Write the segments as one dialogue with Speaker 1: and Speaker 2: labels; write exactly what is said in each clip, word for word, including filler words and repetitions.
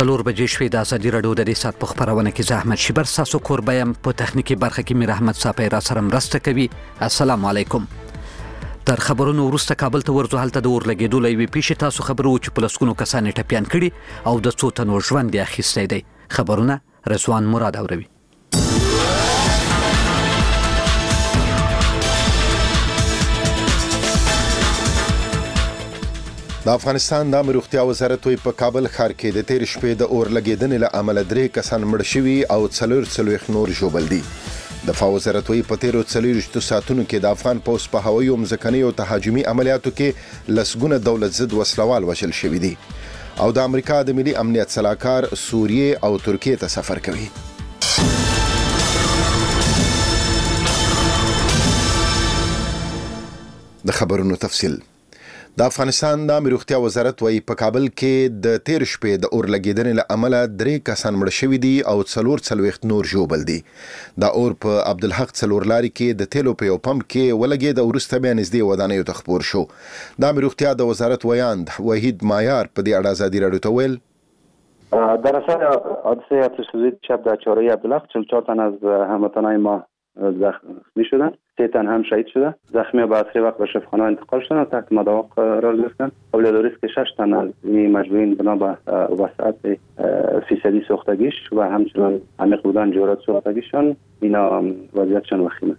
Speaker 1: څلور بجې شوې د ازادي راډیو د دې ساعت په خپرونه کې زه احمد شیبر ستاسو کوربه یم. په تخنیکي برخه کې میر احمد صافی را سره مرسته کوي. السلام علیکم. تر خبرونو وروسته کابل ته ورځو. هلته د اور لګېدو له یوې پیښې تاسو خبرو چې په لسګونو کسان یې ټپیان کړي او د څو تنو ژوند یې اخیستی دی. خبرونه رضوان مراد اوروي.
Speaker 2: د افغانستان د عامه روغتیا وزارت وایي په کابل ښار کې د تېرې شپې د اور لګېدنې له امله درې کسان مړه شوي او څلور څلوېښت نور ژوبل دي. دفاع وزارت وایي په تېرو څلوېښتو ساعتونو کې د افغان پوځ په هوایي او ځمکني او تهاجمي عملیاتو کې لسګونه دولت ضد وسلوال وژل شوي دي. او د امریکا د ملي امنیت سلاکار سوریې او ترکیې ته سفر کوي. د خبرونو تفصیل. د افغانستان د عامه روغتیا وزارت وایي په کابل کې د تېرې شپې د اور لګېدنې له امله درې کسان مړه شوي دي او څلور څلوېښت نور ژوبل دي. دا اور په عبدالحق څلور لارې کې د تیلو په یو پمپ کې ولګېد او وروسته بیا نږدې ودانیو ته خپور شو. د عامه روغتیا د وزارت ویاند وحید مایار په دې اړه ازادي راډیو ته ویل:
Speaker 3: در اثر حادثه آتش سوزی شب در چهارراه عبدالحق چهل و چهار تن از هموطنان ما زخمی شدن، سه تن هم شهید شده. زخمی به اسرع وقت به شفاخانه انتقال شدن و تحت مداوا قرار گرفتن. قابل دانست که شش تن از این مجروحین بنا به وسعت فیصدی سوختگیش و همچنان عمیق بودن جرات سوختگیشان اینا وضعیتشان وخیمه.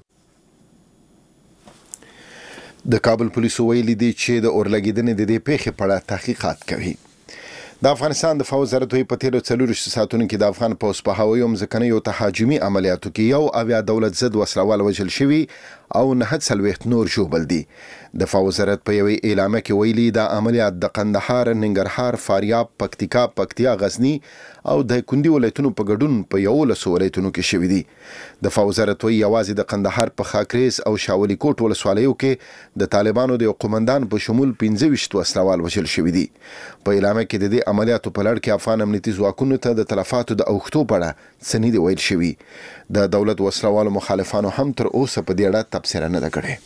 Speaker 2: د کابل پولیسو ویلي دي چې د اور لګېدنې د دې پیښې په اړه تحقیقات کوي. د افغانستان دفاع وزارت وایي په تېرو څلوېښتو ساعتونو کې د افغان پوځ په هوایي او ځمکني او تهاجمي عملیاتو کې یو اویا دولت ضد وسلوال وژل شوي او نهه څلوېښت نور ژوبل دي. دفاع وزارت په یوې اعلامیه کې ویلي دا عملیات د قندهار، ننګرهار، فاریاب، پکتیکا، پکتیا، غزني او د کندي ولایتونو په ګډون په یولسو ولایتونو کې شوي دي. دفاع وزارت وایي یوازې د قندهار په خاکریز او شاولي کوټ ولسوالیو کې د طالبانو د یو قومندان په شمول پنځه ویشت وسلوال وژل شوي دي. په اعلامیه کې د دې عملیاتو په لړ کې افغان امنیتي ځواکونو ته د تلفاتو د اوښتو په اړه څه نه دي ویل شوي. د دولت وسلوالو مخالفانو هم تر اوسه په دې اړه تبصره نه ده کړې.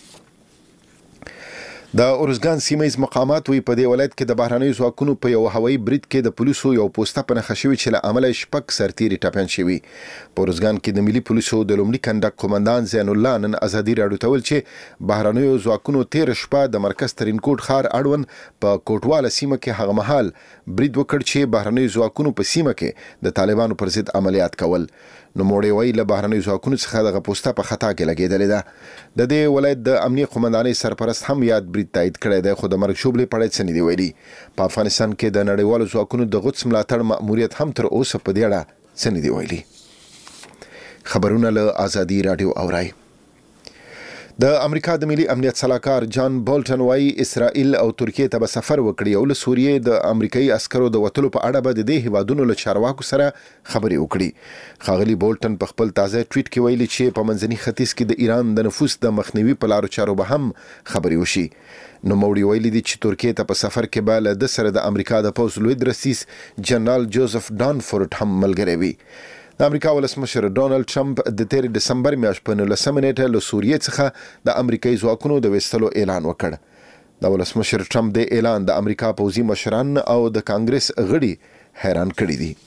Speaker 2: د ارزګان سیمه ییز مقامات وی په دې ولایت کې د بهرنیو ځواکونو په یو هوایي برید کې د پولیسو یو پوسټه په نښه شوې چې له امله شپږ سرتیري ټپیان شوي. په ارزګان کې د ملي پولیسو د لومړي کنډک قومندان زین الله نن ازادي راډیو ته ویل چې بهرنیو ځواکونو تېره شپه د مرکز ترینکوټ ښار اړوند په کوټواله سیمه کې هغه مهال برید وکړ چې بهرنیو ځواکونو په سیمه کې د طالبانو پر ضد عملیات کول. نوموړی وایي له بهرنیو ځواکونو څخه دغه پوسټه په خطا کې لګېدلې ده. د دې ولایت د امنیي قومندانۍ سرپرست هم یاد برید تایید کړی دی خو د مرګ ژوبلې په اړه څه نه دي ویلي. په افغانستان کې د نړیوالو ځواکونو د قدس ملاتړ مأموریت هم تر اوسه په دې اړه څه نه دي ویلي. خبرونه له ازادي راډیو اورئ. د امریکا د ملي امنیت سلاکار جان بولټن وایي اسرائیل او ترکیې ته به سفر وکړي او له سوریې د امریکایي عسکرو د وتلو په اړه به د دې هیوادونو له چارواکو سره خبرې وکړي. ښاغلي بولټن په خپل تازه ټویټ کې ویلي چې په منځني ختیځ کې د ایران د نفوذ د مخنیوي په لارو چارو به هم خبرې وشي. نوموړي ویلي دي چې ترکیې ته په سفر کې به له ده سره د امریکا د پوځ لوی درسیس جنرال جوزف ډانفورد هم ملګری وي. د امریکا ولسمشر ډونالد ټرمپ د تېرې ډسمبر میاشت په نولسمه نیټه له سوریې څخه د امریکایي ځواکونو د ویستلو اعلان وکړ. د ولسمشر ټرمپ د اعلان د امریکا پوځي مشران او د کانګرس غړي حیران کړي دي.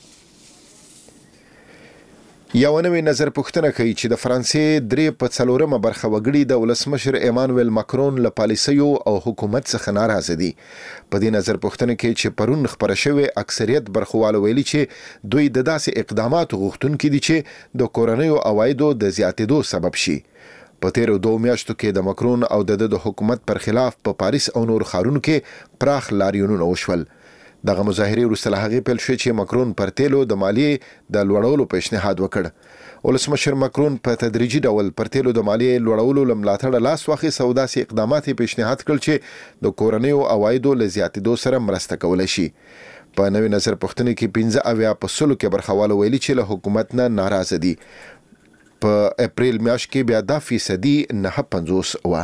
Speaker 2: یو نوې نظر پوښتنه کوي چې د فرانسې درې په څلورمه برخه وګړي د ولسمشر ایمانویل ماکرون له پالیسیو او حکومت څخه ناراضه دي. په دې نظر پوښتنه کې چې پرون خپره شوی اکثریت برخوالو ویلي چې دوی د داسې اقداماتو غوښتونکي دي چې د کورنیو عوایدو د زیاتېدو سبب شي. په تیرو دوه میاشتو کې د ماکرون او د د حکومت پر خلاف په پاریس او نور ښارونو کې پراخ لاریونونه وشول. دغه مظاهرې وروسته له هغې پیل شوې چې ماکرون پر تیلو د مالیې د لوړولو پیشنهاد وکړ. ولسمشر ماکرون په تدریجي ډول پر تیلو د مالیې لوړولو له ملاتړه لاس واخیست او داسې اقدامات یې پیشنهاد کړل چې د کورنیو عوایدو له زیاتېدو سره مرسته کولی شي. په نوې نظر پوښتنې کې پنځه اویا په سلو کې برخوالو ویلي چې له حکومت نه ناراضه دي. په اپریل میاشت کې بیا دا فیصدي نهه پنځوس وه.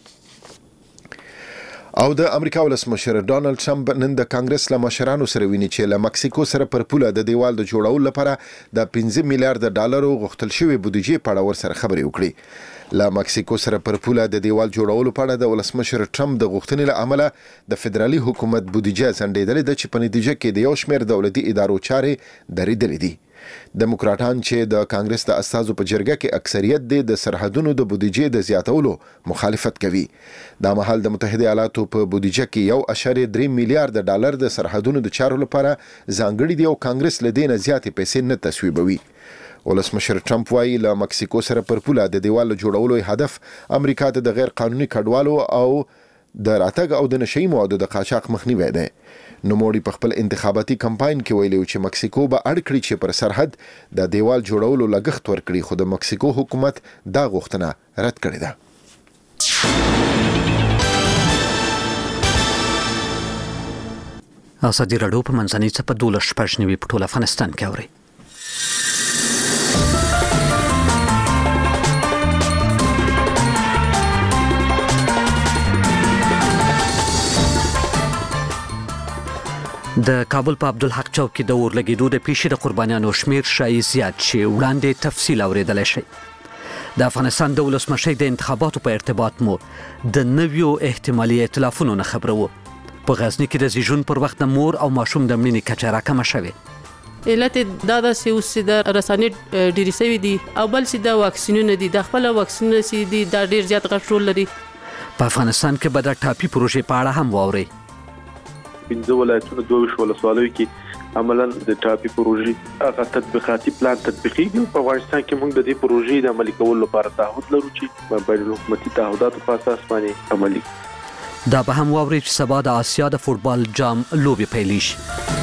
Speaker 2: او د امریکا ولسمشر ډونالد ټرمپ نن د کانګرس له مشرانو سره ویني چې له مکسیکو سره پر پوله د دیوال د جوړولو لپاره د پنځه میلیارډ ډالرو غوښتل شوی بودیجې په اړه ورسره خبرې وکړي. لا مکسیکو سره پر پوله د دیوال جوړولو په اړه د ولسمشر ټرمپ د غوښتنې له امله د فدرالي حکومت بودیجه ځنډېدلې ده چې په نتیجه کې د یو شمېر دولتي ادارو چارې درېدلې دي. دموکراتان چې د کانګرس د استازو په جرګه کې اکثریت دي د سرحدونو د بودیجې د زیاتولو مخالفت کوي. دا مهال د متحده ایالاتو په بودیجه کې یو اشاریه درې میلیارډ ډالر د سرحدونو د چارو لپاره ځانګړي دي او کانګرس له دې نه زیاتې پیسې نه تصویبوي. ولسمشر ټرمپ وايي له مکسیکو سره پر پوله د دیوال جوړولو هدف امریکا ته د غیر قانوني کډوالو او د راتګ او د نشئی موادو د قاچاق مخنیوي دی. نوموړي په خپل انتخاباتي کمپاین کې ویلي چې مکسیکو به اړ کړي چې پر سرحد د دیوال جوړولو لګښت ورکړي، خو د مکسیکو حکومت دا غوښتنه رد کړې ده.
Speaker 1: ازادي راډیو په منځنۍ څپه دولس شپږ نوي په ټول افغانستان کې اوري. د کابل په عبدالحق چوک کې د اور لګیدو د پیښې د قربانیانو شمیر شایي زیات شي. وړاندې تفصیل اوریدلی شي. د افغانستان د ولسمشۍ د انتخاباتو په ارتباط مو د نویو احتمالي ائتلافونو نه خبره وو. په غزني کې د زیږون پر وخت د مور او ماشوم د مړینې کچه راکمه شوې.
Speaker 4: علت دا د سیوس د رسانې ډیری سوي دي او بل سي د واکسینونه دي. د خپل واکسینونه سي دي دا ډیر زیات غټ دي.
Speaker 1: په افغانستان کې به د ټاپي پروژې په اړه هم واوري.
Speaker 5: پنځه ولایتونو دوه ویشت ولسوالیو کې عملاً د ټاپي پروژې هغه تطبیقاتي پلان تطبیقیږي. په افغانستان کې موږ د دې پروژې د عملي کولو لپاره تعهد لرو چې بین الحکومتي تعهداتو په اساس باندې عملي.
Speaker 1: دا به هم واوري چې سبا د آسیا د فوټبال جام لوبې پیل شي.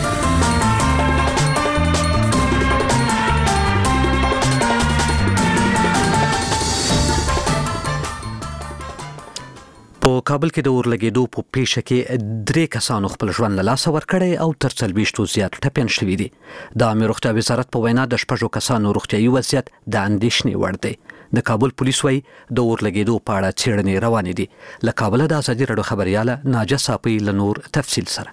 Speaker 1: په کابل کې د اور لګیدو په پیښه کې درې کسانو خپل ژوند له لاسه ورکړی او تر څلوېښتو زیات ټپیان شوي دي. د عامه روغتیا وزارت په وینا د شپږو کسانو روغتیايي وضعیت د اندېښنې وړ دی. د کابل پولیس وايي د اور لګیدو په اړه څېړنې روانې دي. له کابله د ازادي راډیو خبرياله ناجه صافي له نور تفصیل سره.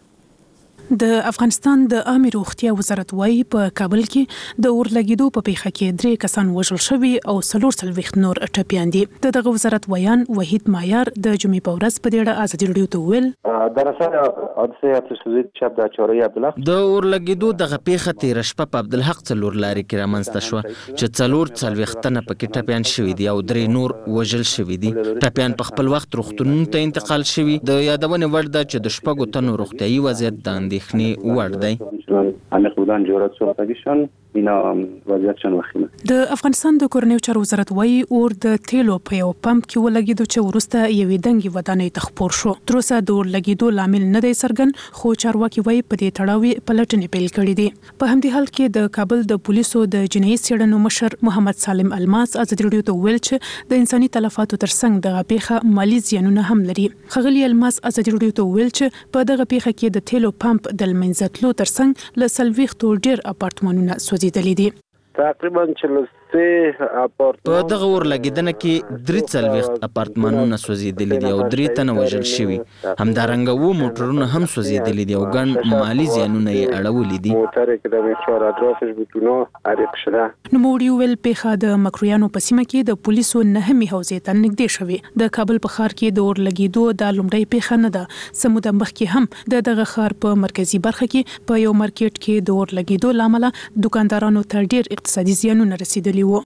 Speaker 6: د افغانستان د عامه روغتیا وزارت وايي په کابل کې د اور لګیدو په پیښه کې درې کسان وژل شوي او څلور څلوېښت نور ټپیان دي. دغه وزارت ویان وحید مایار د جمعې په ورځ په دې اړه ازادي راډیو ته وویل
Speaker 3: در اثر حادثه اتوسوزید شب د چهارراه عبدالحق
Speaker 7: د اور لګیدو دغه پیښه تیر شپه په عبدالحق څلور لارې کې رامنځته شوه چې څلور څلوېښت تنه پکې ټپیان شوي دي او درې نور وژل شوي دي. ټپیان په خپل وخت روغتونونو ته انتقال شوي. د یادونې وړ ده چې د شپږو تنو روغتیايي وضعیت د اندېښنې وړ دی.
Speaker 3: عمیق بودن جرأت صحبتیشان اینا وضعیتشان وخیمه.
Speaker 6: د افغانستان د کورنیو چارو وزارت وايي اور د تیلو په یو پمپ کې ولګیدو چې وروسته یوې دنګې ودانۍ ته خپور شو. تر اوسه د اور لګیدو لامل نه دی څرګند، خو چارواکي وايي په دې تړاو پلټنې پیل کړې دي. په همدې حال کې د کابل د پولیسو د جنایي څېړنو مشر محمد سالم الماس ازادي راډیو ته ویل چې د انساني تلفاتو ترڅنګ دغه پیښه مالي زیانونه هم لري. ښاغلي الماس ازادي راډیو ته ویل چې په دغه پیښه کې د تیلو پمپ د لمنځه ترڅنګ له څلوېښتو ډېر اپارتمانونه سوځېدلي دي.
Speaker 5: تقریبا چلو سه اپارتمان
Speaker 7: په دغه اور لګیدنه کې درې څلوېښت اپارتمانونه سوځېدلي دي او درې تنه وژل شوي. همدارنګه اووه موټرونه هم سوځېدلي دي او ګڼ مالي زیانونه یې اړولي دي.
Speaker 5: موټر کې د محور اطرافش بتونه حریق شده.
Speaker 6: نوموړي ویل پیښه د مکرویانو په سیمه کې د پولیسو نهمې حوزې ته نږدې شوې. د کابل په ښار کې د اور لګیدو د لومړۍ پیښه نه ده. څه موده مخکې هم د دغه ښار په مرکزي برخه کې په یو مارکیټ کې د اور لګیدو له امله دوکاندارانو ته ډېر اقتصادي زیانونه رسیدلي وو.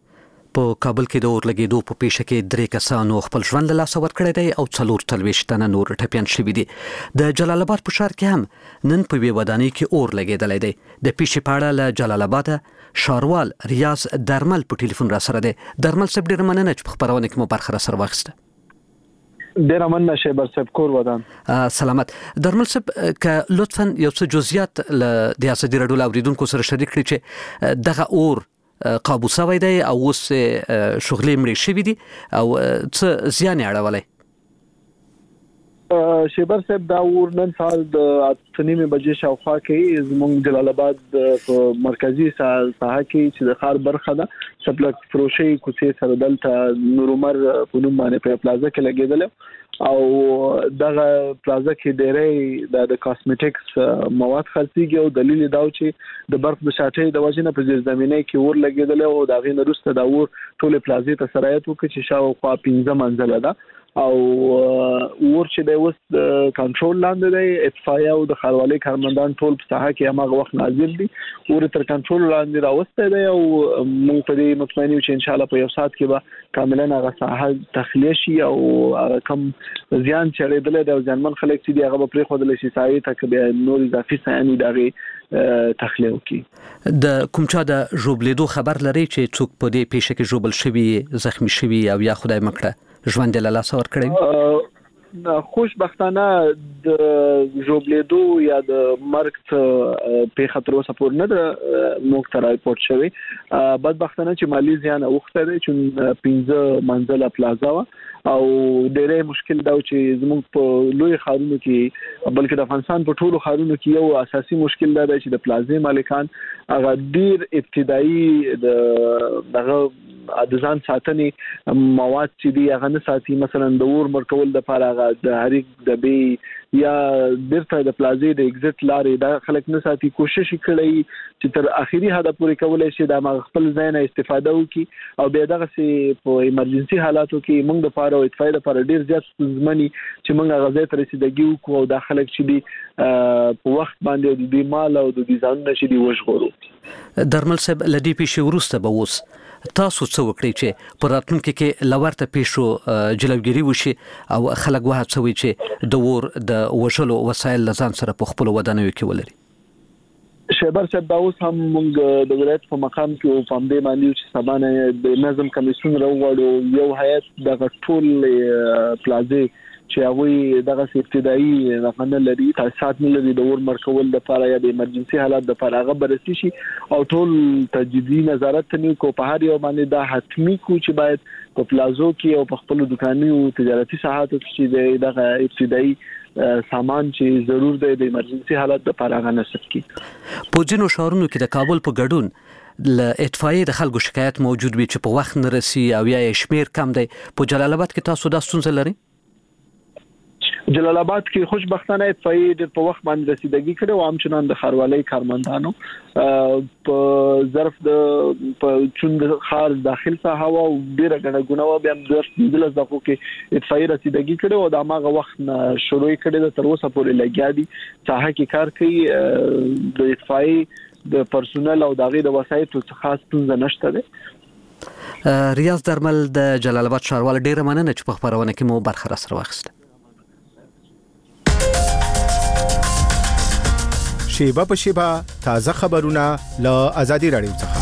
Speaker 1: په کابل کې د اور لګیدو په پیښه کې درې کسانو خپل ژوند له لاسه ورکړی دی او څلور څلوېښت تنه نور ټپیان شوي دي. د جلال آباد په ښار کې هم نن په یوې ودانۍ کې اور لګېدلی دی. د پیښې په اړه له جلال آباده ښاروال ریاض درمل په ټلیفون را سره دی. درمل صاحب ډېره مننه چې په خپرونه کې مو برخه را سره واخیسته.
Speaker 8: ډېره مننه شیبر صاحب، کور ودان.
Speaker 1: سلامت. درمل صاحب که لطفا یو څه جزئیات له د ازادي راډیو اوریدونکو سره شریک کړي چې دغه اور قابو شوی دی او اوس شغلې مړې شوي دي او څه زیان یې اړولی؟
Speaker 8: شیبر صاحب دا ور نن سال د اتنیمه بجې شاوخوا کې زمونږ جلال آباد په مرکزی ساحه کې چې د خار برخه ده سپلک فروشي کوڅې سره دلته نور عمر په نوم باندې په پلازا کې لګیدل او دغه پلازا کې ډېرې د کاسمیټکس مواد خرڅيږي او دلیل دا و چې د برق د شاټۍ د وجې نه په ځیر زمینه کې ور لګیدل او دا غي نرسته دا ور ټول پلازې ته سرایت وکړي چې شاوخوا پنځه منزله ده او ور چې د وس کنټرول لاندې دی اطفائیه او د خاروالۍ کارمندان ټول په ساحه کې هغه وخت نازل دي ور تر کنټرول لاندې راوسته دی او موږ په دې مطمئن یو چې ان شاء الله په یو ساعت کې به کاملا هغه ساحه تخلیه شي او کم زیان چې لري د ځانمن خلک چې دی هغه په خود له شي سایه تک به نور اضافي سایه دغه تخلیه وکي
Speaker 1: د کوم چا د جوبلیدو خبر لري چې څوک په دې پیښه کې جوبل شوی زخمی شوی او یا خدای مکړه ژوند له لاس ور
Speaker 8: کړی خوشبختانه د جوبلیدو یا د مرګ په خطر اوسه پور نه د موږ ته راپورټ شوی بدبختانه چې مالی زیان اوخته دی چې پنځه منزله پلازا او ډېرې مشکل دا چې زموږ په لوی خارونو کې بلکې د افغانستان په ټولو خارونو کې یو اساسي مشکل دا دی چې د پلازې مالکان هغه ډېر ابتدایي د دغه د ځان ساتنې مواد چې دی هغه نه ساتي مثلا د اور مرکول د لپاره هغه د هریک د بي یا بیرته د پلازې د ایگزیټ لارې دا خلک نه ساتي کوشش کوي چې تر اخیری حد پورې کولای شي د خپل ځای نه استفاده وکړي او بیا دغه سي په ایمرجنسي حالاتو کې موږ د لپاره او اتفاق لپاره ډیر زیات ستونزمني چې موږ غزا ته رسیدګي وکړو او د خلک چې دی په وخت باندې د دې مال او د دې ځان نشي دی وژغورو
Speaker 1: درمل صاحب لدی پیښه ورسته به وس تاسو څه وکړئ چې په راتلونکي کې لورته پیښو جلوګیری وشي او خلک وهڅوي چې د ور د وشلو وسایل لزان سره په خپل ودانیو کې ولري
Speaker 8: شیبر صاحب دا اوس هم موږ د ولایت په مقام کې په همدې باندې چې سبانه د نظم کمیسیون راوړو یو هیئت د ټول پلازې چې هغه دغه ابتدایي رقم لري تاسیسات نه لري د ور مرکول د لپاره یا د ایمرجنسي حالات د لپاره هغه برسي شي او ټول تجدیدي نظارت تنو کو په هر یو باندې دا حتمی کو چې باید په پلازو کې او په خپل دکاني او تجارتي ساحاتو کې دغه ابتدایي سامان چې ضرور دی د ایمرجنسي حالات د لپاره غو نصب کی
Speaker 1: په ځینو شهرونو کې د کابل په ګډون ل اطفائیه د خلکو شکایت موجود وي چې په وخت نه رسي او یا شمیر کم دی په جلال آباد کې تاسو دا ستونزه لري
Speaker 8: جلال آباد کې خوشبختانه اطفائیه د په وخت باندې رسیدګي کړي او همچنان د خاروالۍ کارمندانو په ظرف د په چوند خار داخل ساحه او ډیره غنه غنوا بیا د دل ځکو کې اطفائیه رسیدګي کړي او د ماغه وخت شروع کړي د تر اوسه پورې لګیا دي ساحه کې کار کوي د اطفائیه د پرسونل او دغه د وسایلو څخه خاص څنګه نشته ده
Speaker 1: ریاض درمل د جلال آباد شهروال ډیره مننه چې په خبرونه کې مو برخه را سره واخیسته
Speaker 9: شیبه په شیبه تازه خبرونه له ازادي رادیو څخه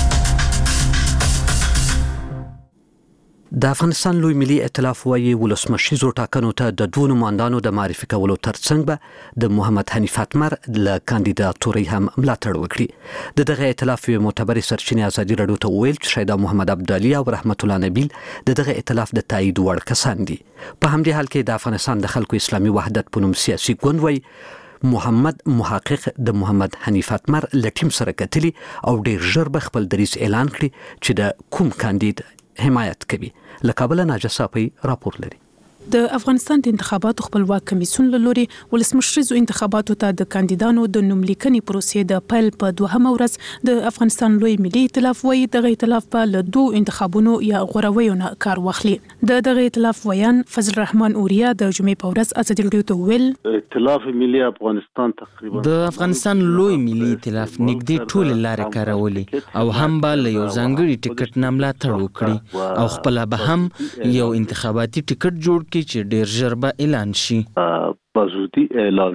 Speaker 1: د افغانستان لوی ملي ائتلاف وايي ولسمشریزو ټاکنو ته د دوه نمائندانو د معرفي کولو ترڅنګ به د محمد حنیف اتمر له کاندیداتوري هم ملاتړ وکړي د دغه ائتلاف یو معتبر سرچینه ازادي رادیو ته ویل چې شهدا محمد عبدالي او رحمت الله نبیل د دغه ائتلاف د تایید وړ کسان دي په همدې حال کې د افغانستان د خلکو اسلامي وحدت په نوم سیاسي ګوند وايي محمد محقق د محمد حنیف اتمر لټیم سره کتلی او ډیر ژر به خپل دریځ اعلان کړي چې د کوم کاندید حمایت کوي لکابل ناجصافي راپور لري
Speaker 6: د افغانستان د انتخاباتو خپلواک کمیسیون له لوري ولسمشریزو انتخاباتو ته د کاندیدانو د نوملیکنې پروسې د پیل په دوهمه ورځ د افغانستان لوی ملي ائتلاف وايي دغه ائتلاف په له دوه انتخابونو یا غورویو نه کار واخلي د دغه ائتلاف ویان فضل الرحمن اوریا د جمعې په ورځ ازادي رادیو ته ویل
Speaker 10: ائتلاف ملي افغانستان تقریبا
Speaker 7: د افغانستان لوی ملي ائتلاف نږدې ټول لارې کارولي او هم به له یو ځانګړي ټیکټ نه ملاتړ وکړي او خپل به هم یو انتخاباتي ټیکټ جوړ چې ډیر ژر به اعلان شي
Speaker 10: په زودی اعلان نشي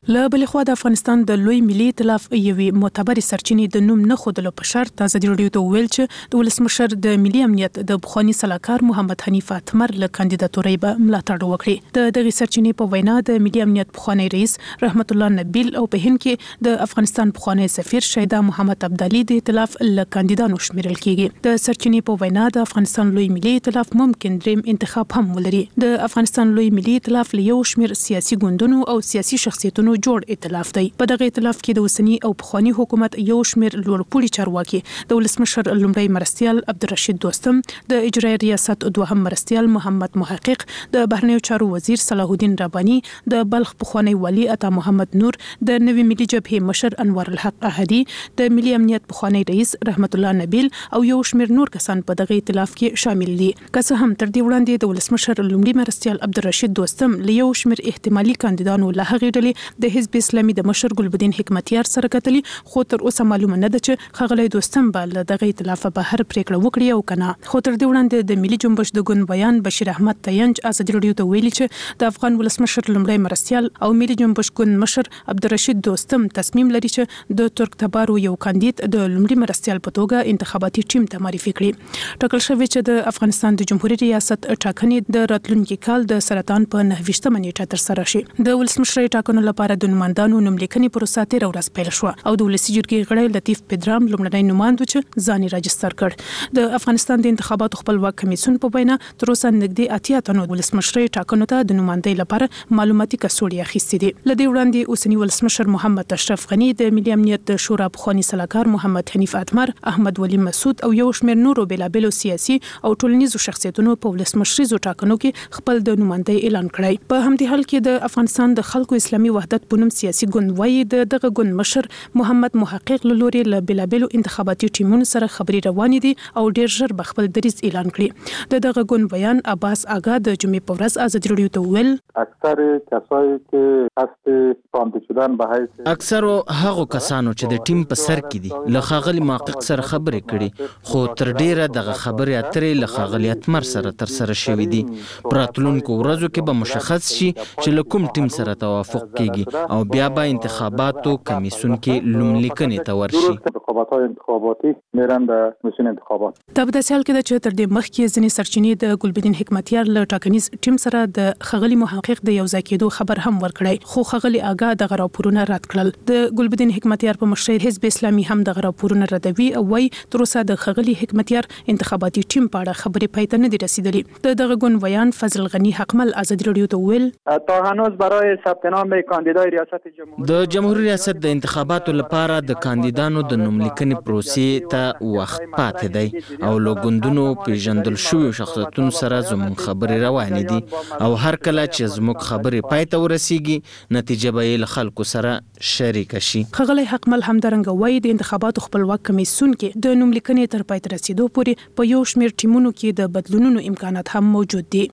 Speaker 6: له بل خو د افغانستان د لوی ملي ائتلاف یوې معتبرې سرچینې د نوم نه خودلو په شرط ازادي راډیو ته ویل چې د ولسمشر د ملي امنیت د بخوانی سلاکار محمد حنیف اتمر له کاندیداتوري به ملاتړ وکړي. د دغه سرچینې په وینا د ملي امنیت بخوانی رئیس رحمت الله نبیل او په هند کې د افغانستان بخوانی سفیر شهدا محمد عبدالي د ائتلاف له کاندیدانو شمیرل کیږي. د سرچینې په وینا د افغانستان لوی ملي ائتلاف ممکن دریم انتخاب هم ولري. د افغانستان لوی ملي ائتلاف له یو شمیر سیاسي ګوندونو او سیاسي شخصیتونو جوړ ائتلاف دی. په دغه ائتلاف کې د اوسنی او پخوانی حکومت یو شمیر لوړپوړي چارواکي د ولسمشر لومړی مرستیال عبدالرشید دوستم، د اجرایي ریاست دوهم مرستیال محمد محقق، د بهرنیو چارو وزیر صلاح الدین ربانی، د بلخ پخوانی والی عطا محمد نور، د نوي ملي جبهې مشر انور الحق احدي، د ملي امنیت پخوانی رئیس رحمت الله نبیل او یو شمیر نور کسان په دغه ائتلاف کې شامل دي. که څه هم تر دې وړاندې د ولسمشر لومړي مرستیال عبدالرشید دوستم له یو شمیر احتمالي کاندیدانو له هغې ډلې د حزب اسلامي د مشر ګلبدین حکمتیار سره کتلي، خو تر اوسه معلومه نه ده چې ښاغلی دوستم به له دغه ائتلاف بهر پریکړه وکړي او کنه. خو تر دې وړاندې د ملي جنبش د ګوند بیان بشیر احمد تینج ازادي راډیو ته ویلي چې د افغان ولسمشر لومړی مرستیال او ملي جنبش ګوند مشر عبدالرشید دوستم تصمیم لري چې د ترک تبارو یو کاندید د لومړي مرستیال په توګه انتخاباتي ټیم ته معرفي کړي. ټاکل شوی چې د افغانستان د جمهوریت ریاست ټاکنې د راتلونکي کال د سرطان په نهه ویشتمه نیټه ترسره شي. د ولسمشر ټاکنو لپاره د نوماندانو نوملیکنې پروسه تېره ورځ پیل شوه او د ولسي جرګې غړی لطیف پدرام لومړنی نوماند چې ځان یې راجستر کړ. د افغانستان د انتخاباتو خپلواک کمیسیون په وینا تر اوسه نږدې اتیا تنو ولسمشر ټاکنو ته د نوماندۍ لپاره معلوماتي کڅوړې اخیستې دي. له دې وړاندې اوسنی ولسمشر محمد اشرف غنی، د ملي امنیت د شورا پخوانی سلاکار محمد حنیف اتمر، احمد ولی مسعود او یو شمېر نورو بېلابېلو سیاسي او ټولنیزو شخصیتونو په ولسمشریزو ټاکنو کې خپل د نوماندۍ اعلان کړی. په همدې حال کې د افغانستان د خلکو اسلامي وحدت په نوم سیاسي ګوند وایي د دغه ګوند مشر محمد محقق له لوري له بېلابېلو انتخاباتي ټیمونو سره خبرې روانې دي او ډېر ژر به خپل دریځ اعلان کړي. د دغه ګوند بیان عباس آغا د جمعې په ورځ ازادي راډیو ته وویل
Speaker 11: اکثر کسایی که قصد پانده شدن به حیث
Speaker 7: اکثر هغه کسانو چې د ټیم په سر کې دي له ښاغلي محقق سره خبرې کړي، خو تر ډیره دغه خبرې اترې له ښاغلي اتمر سره ترسره شوې دي. په راتلونکو ورځو کې به مشخص شي چې له کوم ټیم سره توافق کیږي او بیا به انتخاباتو کمیسیون کې لوملیکنې ته ورشي.
Speaker 11: رقابت‌های انتخاباتی میرن به کمیسیون انتخابات.
Speaker 6: دا په داسې حال کې ده چې تر دې مخکې ځینې سرچینې د ګلبدین حکمتیار له ټاکنیز ټیم سره د ښاغلي محقق د یو ځای کېدو خبر هم ورکړی، خو ښاغلي آغا دغه راپورونه رد کړل. د ګلبدین حکمتیار په مشرۍ حزب اسلامي هم دغه راپورونه ردوي او وايي تر اوسه د ښاغلي حکمتیار انتخاباتي ټیم په اړه خبرې پای ته نه دي رسیدلې. د دغه ګوند ویان فضل غنی حقمل ازادي راډیو ته ویل
Speaker 12: تا هنوز برای ثبت نام کاندیدای ریاست جمهوریت
Speaker 7: د جمهوریت ریاست د انتخاباتو لپاره د کاندیدانو د نوملیکنې پروسې ته وخت پاتې دی او له ګوندونو پیژندل شویو شخصیتونو سره زموږ خبرې روانې دي او هر کله چې زموږ خبرې پای ته ورسیږي نتیجه به یې له خلکو سره شریک شي.
Speaker 6: ښاغلی حقمل همدارنګه وایي د انتخاباتو خپلواک کمیسیون کې د نوملیکنې تر پای ته رسیدو پورې په یو شمېر ټیمونو کې د بدلونونو امکانات هم موجود دي.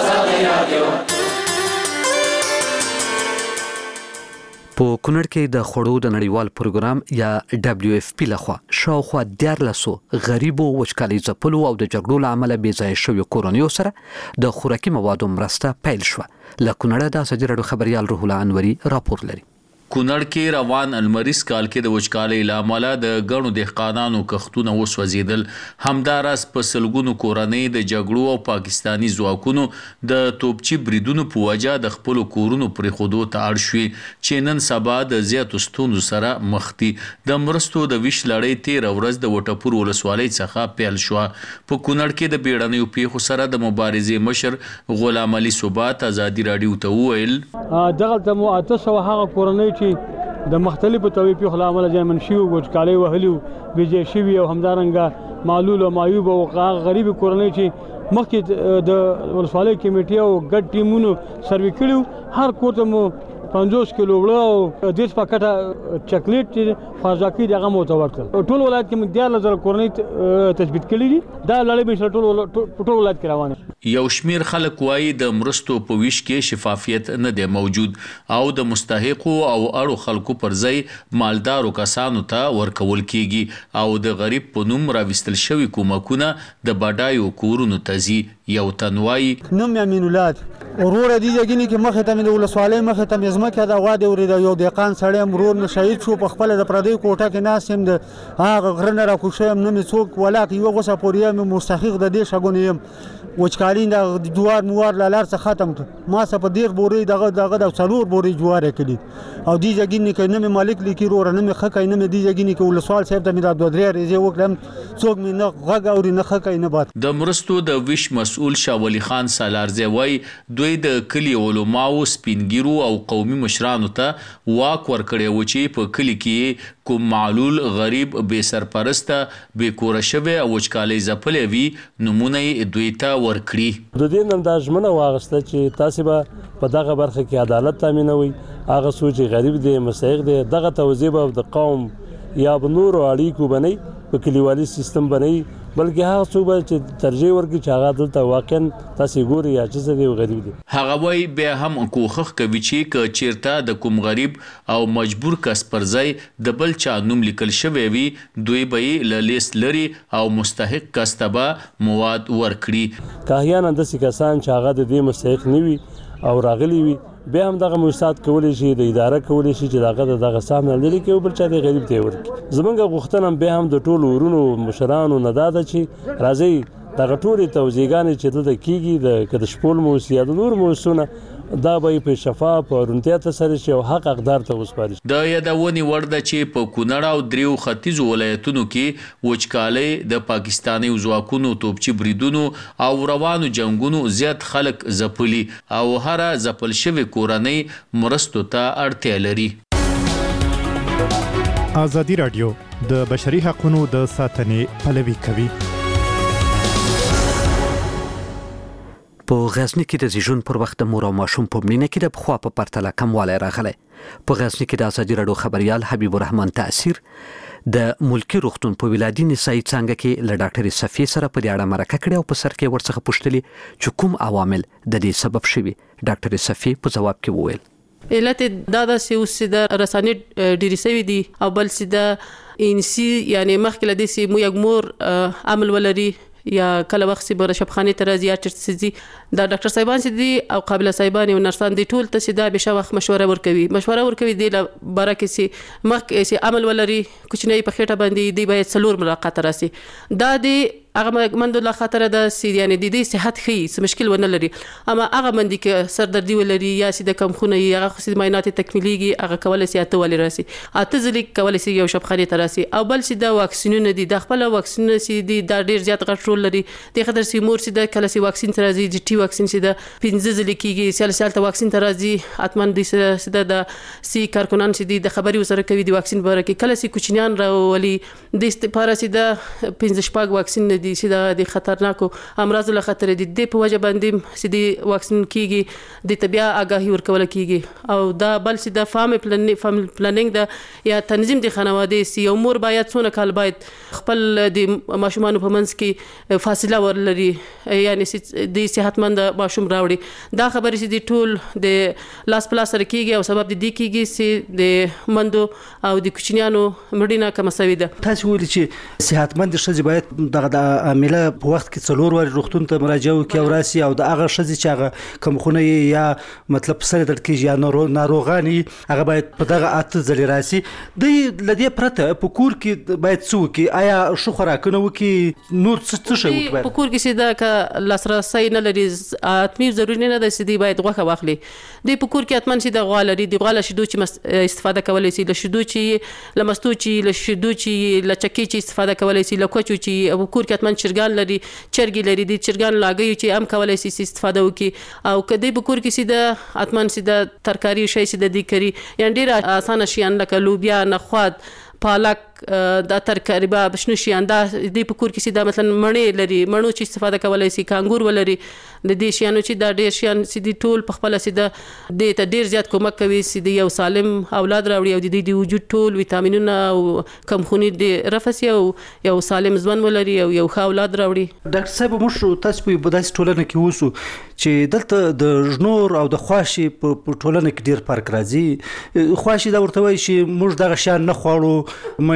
Speaker 1: په کونړ کې د خوړو د نړیوال پروګرام یا دبليو اف پی لخوا شاوخوا دیارلسو غریبو وچکالي ځپلو او د جګړو له امله بې ځایه شویو کورنیو سره د خوراکي موادو مرسته پیل شوه. له کونړه د ازادي راډیو خبريال روح الله انوري راپور لري.
Speaker 13: کونړ کې روان المریز کال کې د وچکالۍ له امله د ګڼو دهقانانو کښتونه وسوځېدل. همداراز په سلګونو کورنۍ د جګړو او پاکستاني ځواکونو د توپچي بریدونو په وجه د خپلو کورونو پرېښودو ته اړ شوې چې نن سبا د زیاتو ستونزو سره مخ دي. د مرستو د ویش لړۍ تېره ورځ د وټپور ولسوالۍ څخه پیل شوه. په کونړ کې د بیړنیو پیښو سره د مبارزې مشر غلام علي ثبات ازادي راډیو ته وویل
Speaker 14: دغلته مو اته سوه هغه کورنۍ د مختلفو طبي پیښو له امله زیانمن شوي وچکالۍ وهلي بې ځای شوي او همدارنګه معلول او معیوب او غریبې کورنۍ چې مخکې د ولسوالۍ کمیټې او ګډ ټیمونو سروې کړي هر کور ته مو پنځوس کیلو وړه او دېرش پاکټه چاکلیټ چې خوارځواکي دي هغه مو ورته ورکړل. ټول ولایت کې موږ دیارلس زره کورنۍ تثبیت کړي دي. دا لړۍ به انشاءالله ټول ټول ولایت کې روانه.
Speaker 13: یو شمیر خلک وایي د مرستو په ویش کې شفافیت نه دی موجود او د مستحقو او اړو خلکو پر ځای مالدارو کسانو ته ورکول کیږي او د غریب په نوم راوستل شوي کومکونه د بډایو کورونو ته ځي. یو تن وایي
Speaker 15: نوم امین الله
Speaker 14: ورور دي ځګینی کې مخه ته د ولسوالۍ مخه ته مزمکه دا واده ورید یو دقان سړی مرور نه شهید شو په خپل د پردی کوټه کې ناسم د هغه غرنه را کوشم نه څوک ولا کې یو غوسه پوریا مې مستحق د دې شګونیم وچکالین د جوار موار لالر څخه ختم ما څه په ډیر بوري دغه دغه د څلور بوري جوار کړي او دي ځګینی کې نه مالک لیکي ور نه مې خکې نه مې دي ځګینی کې ولسوال صاحب ته مې د دوه درې ریزه وکړم څوک مې نه غږ او نه خکې نه بات
Speaker 13: د مرستو د ویش مسؤل شاه ولی خان سالارزی وای دوی د کلی علماو سپینګیرو او قومي مشرانو ته واک ورکړی و چې په کلی کې کوم معلول غریب بې سرپرسته بې کوره شوی او وچکالۍ ځپلی وي نمونه یې دوی ته ورکړي.
Speaker 15: د دې نن دا ژمنه واغسته چې تاسې به په دغه برخه کې عدالت تامینوئ هغه څوک چې غریب دی مستحق دی دغه توزیع به د قوم یا به نورو اړیکو بنئ په کلیوالي سیستم بنئ بلکې هغه څوک به چې ترجیح ورکړي چې هغه دلته واقعا تاسې ګوري یا چې څه دی غریب دی.
Speaker 13: هغه وایي بیا هم کوښښ کوي چې که چیرته د کوم غریب او مجبور کس پر ځای د بل چا نوم لیکل شوی وي دوی به یې له لیست لري او مستحق کس ته به مواد ورکړي.
Speaker 15: که احیانا داسې کسان چې هغه د دې مستحق نه وي او راغلي وي بیا هم دغه موسسات کولی شي د اداره کولی شي چې دغه دغه سامنے لري کې بل چا د غریب ته ورکړي. زمونږ غوښتنه بیا هم د ټولو ورونو مشرانو نه دا ده چې راځي دغه ټولې توزیعګانې چې دلته کېږي د که د شپول موسسې یا د نور موسسونه دا به په شفاف او روڼتیا ترسره شي او حق حقدار ته وسپاري.
Speaker 13: د یادونې وړ ده چې په کونړ او دریو ختیځو ولایتونو کې وچکالۍ د پاکستاني ځواکونو توپچي بریدونو او روانو جنگونو زیات خلک ځپلي او هر ځپل شوی کورنۍ مرستو ته اړتیا لري.
Speaker 9: ازادي راډیو د بشري حقوقو د ساتنې پلوي کوي.
Speaker 1: په غزنی کې د زیږون پر وخت د مور او ماشوم په مړینه کې د پخوا په پرتله کموالی راغلی. په غزنی کې د ازادي راډیو خبريال حبیب الرحمن تاثیر د ملکی روغتون په ولادي نسایي څنګه کې له ډاکټر صفی سره په دې اړه مرکه کړې او په سر کې ورڅخه پوښتلي چې کوم عوامل د دې سبب شوي. ډاکټر صفی په جواب کې وویل
Speaker 4: علت دا د سیوس د رسانې ډیری سوي دي او بل سي د انسي یعنی مخکله د سي مو یو مور عمل ولري یا کله وخت سي بر شپخانه تر زیات چرته سي دا ډاکټر صاحبان سي دي او قابل صاحبان او نرسان دي ټول ته سي دا به شوخ مشوره ورکوي مشوره ورکوي دي ل برکه سي مخ سي عمل ولري کوچنی په خېټه باندې دی باید څلور ملاقات راسي دا دي هغه مند له خطر د سي یعنی د دې صحت خي څه مشکل ونه لري اما هغه مند کې سر دردي ولري یا سي د کم خونه هغه سي معاینات تکمیليږي هغه کول سي اته ولري راسي اته ځلې کول سي یو شپخانه تر راسي او بل سي د واکسینونه دي د خپل واکسین سي دي د ډیر زیات غټول لري د خطر سي مور سي د کله سي واکسین تر راسي جي ټي واکسین سي د پنځه ځلې کېږي سل سل ته واکسین تر راسي اتمن دي سي د سي کارکونان سي د خبري وسره کوي د واکسین باره کې کله سي کوچنیان راولي د استفاره سي د پنځه شپږ واکسین دي سي د خطرناکو امراض له خطر دي د په وجه باندې سي د واکسین کیږي د طبيعه آگاهي ورکول کیږي او دا بل سي د فامي پلانینګ د یا تنظیم د خانواده سي یو مور باید څونه کال باید خپل د ماشومان په منځ کې فاصله ورلري یعنی د صحتمند ماشوم راوړي دا خبرې سي د ټول د لاس پلاس سره کیږي او سبب د دې کیږي سي د مندو او د کوچنیانو مړینه کم سوي ده.
Speaker 16: تاسو ویل چې صحتمند ښځې باید دغه د عامله په وخت کې څلور واري روغتون ته مراجعه وکړي او راسي او د هغه ښځې چې هغه کوم خونه یا مطلب سره درد کېږي یا ناروغاني هغه باید په دغه اته ځلې راسي د لدې پرته په کور کې باید څه وکړي آیا ښه خوراکونه وکړي نور څه شی وکړي
Speaker 4: په کور کې چې دا لاسرسی نه لري اتمی ضروري نه ده چې دی باید غوښه واخلي دی په کور کې اتمن چې د غوا لري د غوا له شیدو چې استفاده کولای شي له شیدو چې له مستو چې له شیدو چې له چکی چې استفاده کولای شي له کوچو چې په کور کې اتمن چرګان لري چرګي لري د چرګان لاګي چې هم کولای شي استفاده وکړي او کدی په کور کې سي د اتمن سي د ترکاری شي سي د دې کری یان ډیر اسانه شي ان لکه لوبیا نخود پالک د ترکاری به بشنو شي انده د په کور کې سي د مثلا مڼې لري مڼو چې استفاده کولای شي کانګور ولري د دې شیانو چې د ډیر شیان سي د ټول په خپل سي د د ته ډیر زیات کومک کوي سي د یو سالم اولاد راوړي او د دې د وجود ټول ویټامینونه او کم خوني د رفسي او یو سالم ژوند ولري او یو ښه اولاد راوړي.
Speaker 16: ډاکټر صاحب موږ تاسو په بداسي ټولنه کې وسو چې دلته د ژنور او د خواشي په ټولنه کې ډیر فرق راځي خواشي دا ورته وایي چې موږ دغه شان نه خوړو مړ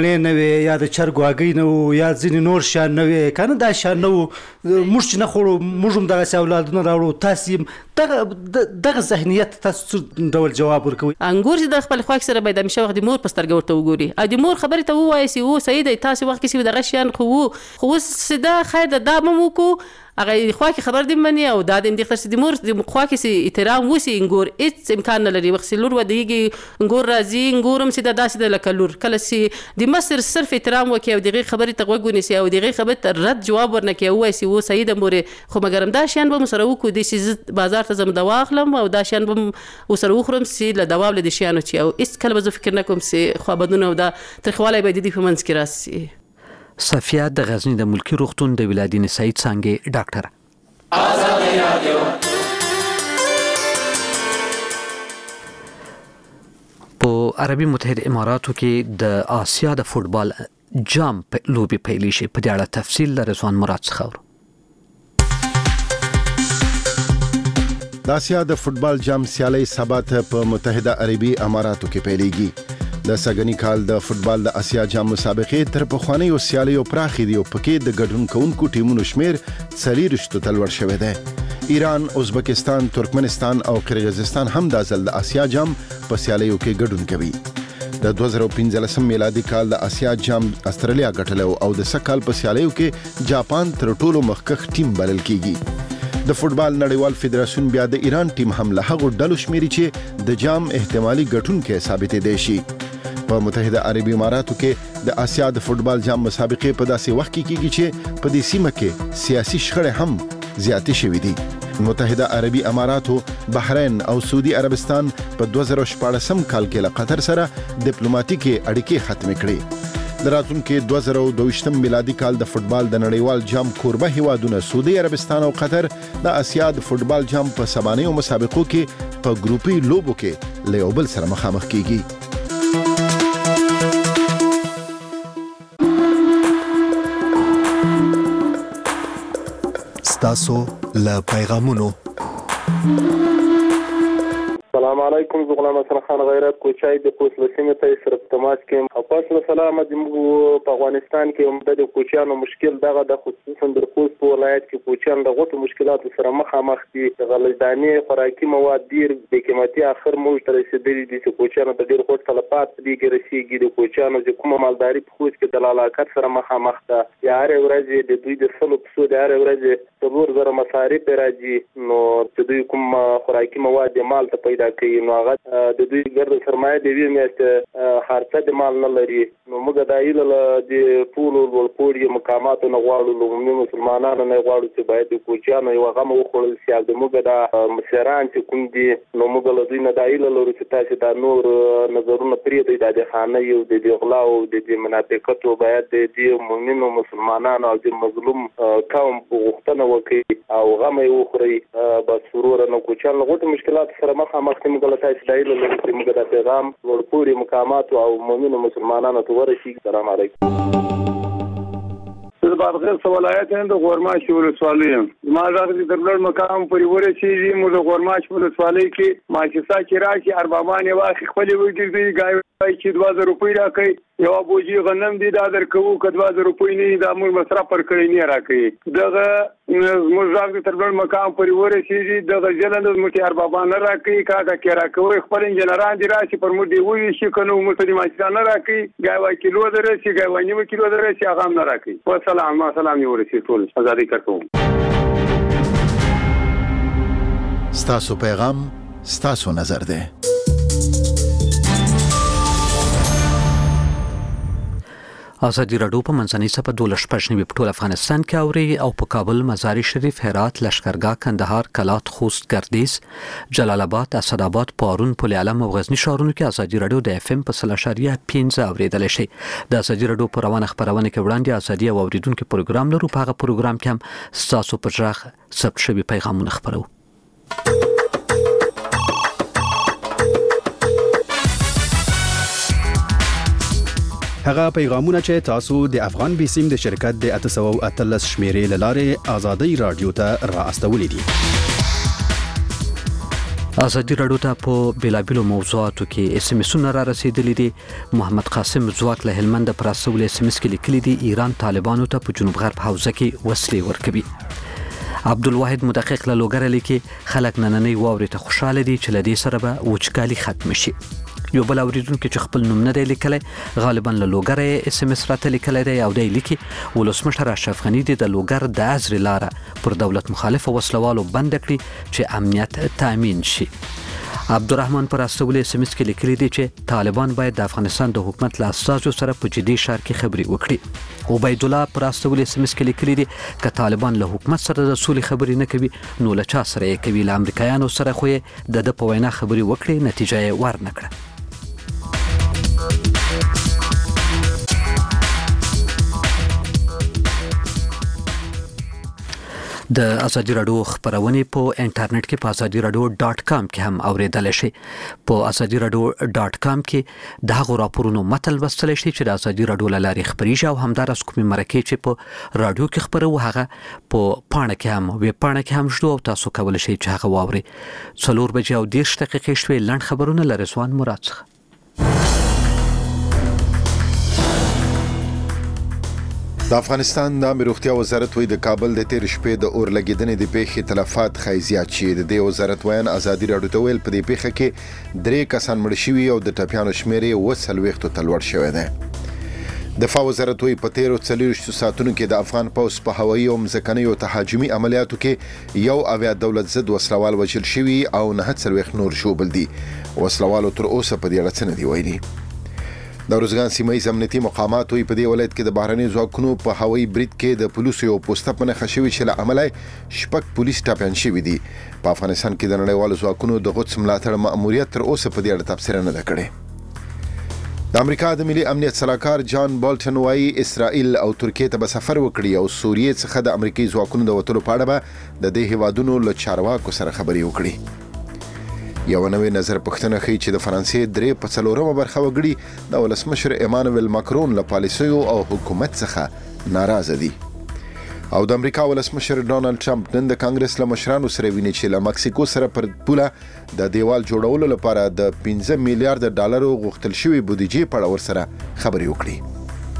Speaker 16: مڼې نه وي یا د چرګ واګۍ نه وو یا ځینې نور شیان نه وي کنه دا شیان نه وو موږ چې نه خوړو موږ هم دغسې اولادونه راوړو تاسې دغه دغه ذهنیت تاسو څه ډول جواب ورکوئ
Speaker 4: انګور چې د خپل خواږ سره باید همیشه وخت د مور په سترګه ورته وګوري او د مور خبرې ته ووایي چې و صحیح دی تاسې وخت کې دغه شیان خو وو خو اوس چې دا خیر ده دا به مو وکړو هغه خوا کې خبر دې مني او دا د اندېښته چې د مور د خوا کې چې احترام وسي انګور هېڅ امکان نه لري وخت چې لور ودېږي انګور راځي انګور هم چې دا داسې ده لکه لور کله چې د مصر صرف احترام وکړي او د هغې خبرې ته غوږ ونیسي او د هغې خبرې ته رد جواب ورنه کړي او ووایي چې و صحیح ده مورې خو مګر همدا شیان به مو سره وکړو دې چې زه بازار ته ځم دوا اخلم او دا شیان به م ورسره وخورم چې له دوا له دې شیانو چې او هېڅ کله به زه فکر نه کوم چې خوابدونه او دا ترخوالی به د دې په منځ کې راسي.
Speaker 1: صفیه د غزني د ملکي روغتون د ولادي نسایي څانګې ډاکټره. په عربي متحده اماراتو کې د آسیا د فوټبال جام لوبي پیل شي په دې اړه تفصیل له رضوان مراد څخه اورو.
Speaker 2: د آسیا د فوټبال جام سیالي سبا ته په متحده عربي اماراتو کې پیلېږي. د سګنی کال د فوټبال د آسیا جام مسابقې تر پخوانیو سیالیو پراخې دي او پکې د ګډون کوونکو ټیمونو شمیر څلېرویشتو ته لوړ شوی دی. ایران، ازبکستان، ترکمنستان او قرغیزستان هم دا ځل د آسیا جام په سیالیو کې ګډون کوي. د دوه زره پنځلسم میلادي کال د آسیا جام استرالیا ګټلو او د سږ کال په سیالیو کې جاپان تر ټولو مخکښ ټیم بلل کیږي. د فوټبال نړیوال فدراسیون بیا د ایران ټیم هم له هغو ډلو شمیري چې د جام احتمالي ګټونکی ثابتې دی شي. په متحده عربي اماراتو کې د آسیا د فوټبال جام مسابقې په داسې وخت کې کیږي چې په دې سیمه کې سیاسي شخړې هم زیاتې شوې دي. متحده عربي اماراتو، بحرین او سعودي عربستان په دوه زره شپاړسم کال کې له قطر سره ډیپلوماټیکي اړیکې ختمې کړې. د راتلونکي دوه زره دوه میلادي کال د فوټبال د نړیوال جام کوربه هیوادونه سعودي عربستان او قطر د آسیا د فوټبال جام په سبانیو مسابقو کې په ګروپي لوبو کې له یو بل سره مخامخ کیږي.
Speaker 17: ستاسو له پیغامونو.
Speaker 5: السلام علیکم، زه غلام حسن خان غیرت کوچای د کوچ لسیمه ته سره په تماس کې. خاصه سلام د موږ په افغانستان کې هم د کوچانو مشکل دغه د خصوصا د خوست په ولایت کې کوچان د غوټو مشکلاتو سره مخامخ دي. د غلجداني خوراکي مواد ډیر د قیمتي اخر موږ ته رسیدلي دي چې کوچانو د ډیر غوټ طلبات دي کې رسیدي. د کوچانو چې کومه مالداري په خوست کې د لالاکت سره مخامخ ده. یا هر ورځ د دوی د سلو پسو د هر ورځ څلور زره مصارف راځي، نو چې دوی کوم خوراکي مواد مال ته پیدا کوي نو هغه د دوی ګرد سرمایه د وی میاشتې خرڅه د مال نه لري. نو موږ د ایله د ټولو ورپوري مقاماتو نه غواړو، لومړی مسلمانانو نه غواړو چې باید د کوچیانو یو غم وخوړل شي. د موږ د مسیران چې کوم دي نو موږ له دوی نه د ایله لرو چې تاسو دا نور نظرونه پرې دی د خانه یو د غلا او د منافقت او باید د مؤمنو مسلمانانو او د مظلوم قوم په غوښتنه وکړي او غم یې وخوري. بس سرور نه کوچیان غوټ مشکلات سره مخامخ دي. موږ له تاسو د ایله لرو چې موږ د پیغام ورپوري مقامات او مؤمنو مسلمانانو ته ورسیږي. السلام علیکم.
Speaker 18: د بادغیس ولایت د غورماش ولسوالۍ ما راغلي د بلډ مقام پورې ورسېږي. موږ د غورماش ولسوالۍ کې ماچسا کې راشي اربابان یې واخې خپلې وګرځي ګاوی چې دوه زره روپۍ راکوي، یو بوجي غنم دي دا درکوو که دوه زره روپۍ نه دا موږ مصرف پر کړی نه راکوي. دغه موږ راغلي تر بلډ مقام پورې ورسېږي دغه ځلند موږ اربابان نه راکوي کاکه کې راکوي خپل انجنیران دي راشي پر موږ دی ووي شي که نو موږ د ماچسا نه راکوي ګاوی کیلو درشي ګاوی نیمه کیلو درشي هغه هم نه راکوي. والسلام ما سلام یې ورسېږي ټول ازادي کوم.
Speaker 2: ستاسو پیغام ستاسو نظر دی.
Speaker 1: ازادي راډیو په منځنۍ صفحه دولس پښنی په ټول افغانستان کې اوري او په کابل، مزار شریف، هرات، لشکرګاه، کندهار، کلات، خوست، ګردیز، جلال آباد، اسداباد، پارون، پل علم او غزنی ښارونو کې ازادي راډیو د اف ام په سل اشاریه پنځه اوریدل شي. د ازادي راډیو په روانه خبرونه کې وړاندې ازادي او اوریدونکو پروګرام لرو. په هغه پروګرام کې هم ستاسو پر ځخ ثبت شوی پیغامونه خبرو.
Speaker 9: هغه پیغامونه چې تاسو د افغان بیسیم د شرکت د اته سوه او اتلس شمیرې لاره ازادي رادیو ته را استولې دي.
Speaker 1: ازادي راډیو ته په بیلابیلو موضوعاتو کې اس ام اسونه را رسیدلي دي. محمد قاسم ځواک له هلمند پر اسول اس ام اس کې لیکلي دي ایران طالبانو ته په جنوب غرب حوزه کې وسلې ورکوي. عبدالواحد مدقق له لوګر لیکي خلک نننۍ واوري ته خوشاله دي چې لدې سره به وچکالي ختم شي. یو بل اوریدونکو چې خپل نوم نه دی لیکلی غالبا له لوګر اس ام اس راته لیکلی دی او دی لیکي ولسمشر اشرف غني د لوګر د ازرې لاره پر دولت مخالف وسلوالو بند کړي چې امنیت تامین شي. عبدالرحمن پر اسول اس ام اس کې لیکلي دي چې طالبان باید د افغانستان د حکومت له اساسو سره په جدي شار کې خبرې وکړي. عبید الله پر اسول اس ام اس کې لیکلي دي چې طالبان له حکومت سره د سولې خبرې نه کوي نو له چا سره یې کوي. له امریکایانو سره خو یې د د په وینا خبرې وکړي نتیجه یې ور نه کړه. د ازادي راډیو خبرونه په انټرنیټ کې په ازادي راډیو ډاټ کام کې هم اوریدل شي. په ازادي راډیو ډاټ کام کې د هغو راپورونو متن لوستل شي چې د ازادي راډیو لارې خبريږي او همدارس کومې مرکې چې په راډیو کې خبرو هغه په پاڼه کې هم وی پاڼه کې هم شته او تاسو کولای شئ چې هغه واوري. څلور بجې او دېرش دقیقې شوي لنډ خبرونه له رضوان مراد څخه.
Speaker 2: د افغانستان د امیر روغتیا وزارت وی د کابل د تیر شپې د اور لګیدنې د پیښې تلفات خایزيات شي. د دې وزارت ویان ازادي راډیو ته ویل په دې پیښه کې درې کسان مړ شوي او د ټپیانو شمیر یې وسلويختو تلوړ شوی دی. دفاع وزارت وی په تیرو څلوېښتو ساعتونو کې د افغان پوځ په هوایي او مځکني او تهاجمي عملیاتو کې یو اویا دولت ضد وسلوال وژل شوي او نه څلوېښت نور ژوبل دي. وسلوالو تر اوسه په دې اړه څه نه دی ویلي. د روزګان سیمه امنیتي مقامات وی په دې ولایت کې د بهرني ځواکونو په هوایي برید کې د پولیسو یو پوسټ په نخښه شوی چې له عمله شپږ پولیس ټاپیان شوي دي. په افغانستان کې د نړیوالو ځواکونو د قدس ملاتړ مأموریت تر اوسه په دې اړه تبصره نه ده کړې. د امریکا د ملي امنیت سلاکار جان بالټن وايي اسرائیل او ترکیه ته به سفر وکړي او سوریې څخه د امریکایي ځواکونو د وټلو په اړه به د دې هیوادونو له چارواکو سره خبرې وکړي. یو نوې نظر پښتنه ښیي چې د فرانسې درې په څلورمه برخه وګړي د ولسمشر ایمانویل ماکرون له پالیسیو او حکومت څخه ناراضه دي. او د امریکا ولسمشر ډونالد ټرمپ نن د کانګرس له مشرانو سره ویني چې له مکسیکو سره پر پوله د دیوال جوړولو لپاره د پنځه میلیارډ ډالرو غوښتل شوی بودیجې په اړه ورسره خبرې وکړي.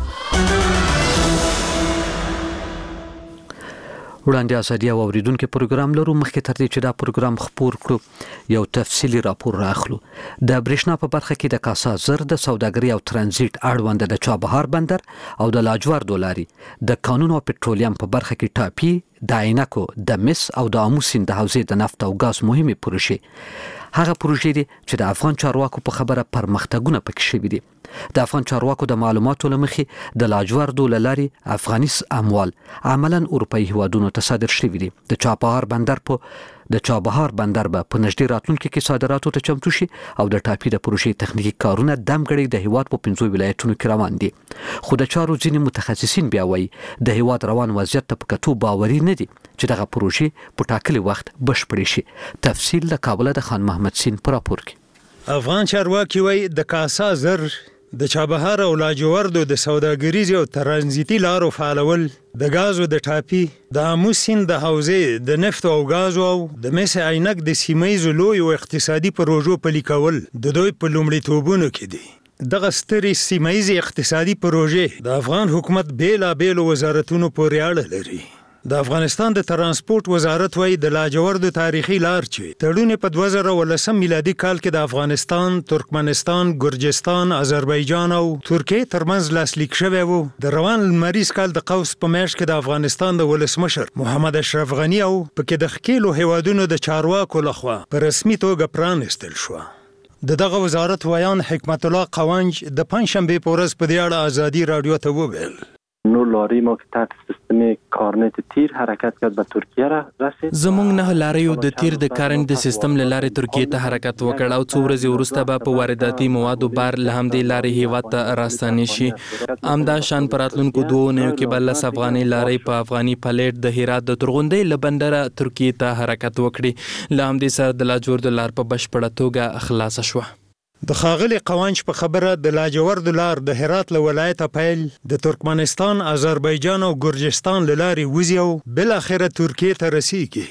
Speaker 2: وړاندې ازادي او اوریدونکو پروګرام لرو. مخکې تر دې چې دا پروګرام خپور کړو یو تفصیلی راپور راخلو. د برېښنا په برخه کې د کاسا زر د سوداګري او ترانزیت اړوند د چابهار بندر او د لاجوردو لاري د قانون او پټرولیم په برخه کې ټاپي د عینکو د مس او د امو سیند د حوزې د نفت او غاز مهمه پروژې هغه پروژې دي چې د افغان چارواکو په خبره پرمختګونه پکې شوي دي. د افغان چارواکو د معلوماتو لمخې د لاجوردو لاري افغاني اموال عملاً اروپאי هوادونو ته صادر شوي دي. د چابهار بندر په د چابهار بندر به په نږدې راتلونکي کې صادراتو ته چمتو شي او د ټاپي د پروژې تخنیکی کارونه دمګړي د هیواد په پنځو ولایتونو کې روان دي. خو د چارو ځینې متخصصین بیا وایي د هیواد روان وضعیت ته په کتو باوري نه دي چې دغه پروژې په ټاکلي وخت بشپړې شي. تفصیل د کابل د خان محمد سین پر راپور کې.
Speaker 19: افغان چارواکي وایي د کاسا زر د چابهار او لاجوردو د سوداګریز او ترانزیتي لارو فعالول د غازو د ټاپي د امو سیند د حوزې د نفت او غازو او د مس عینک د سیمایي لوی او اقتصادي پروژو پلي کول د دوی په لومړیتوبونو کې دي. دغه سترې سیمایي اقتصادي پروژې د افغان حکومت بیلا بیل وزارتونو پورې اړه لري. د افغانستان د ترانسپورت وزارت وايي د لاجوردو تاریخي لار چې تړون په دوه زره ولسم میلادي کال کې د افغانستان، ترکمنستان، ګرجستان، آذربایجان او ترکیه ترمنځ لاسلیک شوی وو. د روان لمریز کال د قوس په میاشت کې د افغانستان د ولسمشر محمد اشرف غني او پکې د خکیلو هیوادونو د چارواکو لخوا په رسمي توګه پرانستل شو. د دغه وزارت ویان حکمت الله قوانج د پنځشنبه په ورځ په دې اړه ازادي راډیو ته وویل.
Speaker 20: نو لاری ما که تحت سیستم کارنت تیر حرکت کرد به ترکیه را رسید.
Speaker 21: زمونږ نه لاریو د تیر د کارنت سیستم له لارې ترکیه ته حرکت وکړ او څو ورځې وروسته به په وارداتي موادو بار له همدې لارې هیواد ته راستنې شي. همدا شان په راتلونکو دوو اونیو کې به لس افغاني لارۍ په افغاني پلیټ د هرات د ترغونډۍ له بندره ترکیه ته حرکت وکړي. له همدې سره د لاجوردو لار په بشپړه توګه خلاصه شوه.
Speaker 19: د خاغلی قوانج په خبره د لاجورد لار د هرات له ولایته پیل د ترکمنستان، آذربایجان او ګرجستان له لارې وځي او بل اخره ترکیه ته رسیږي.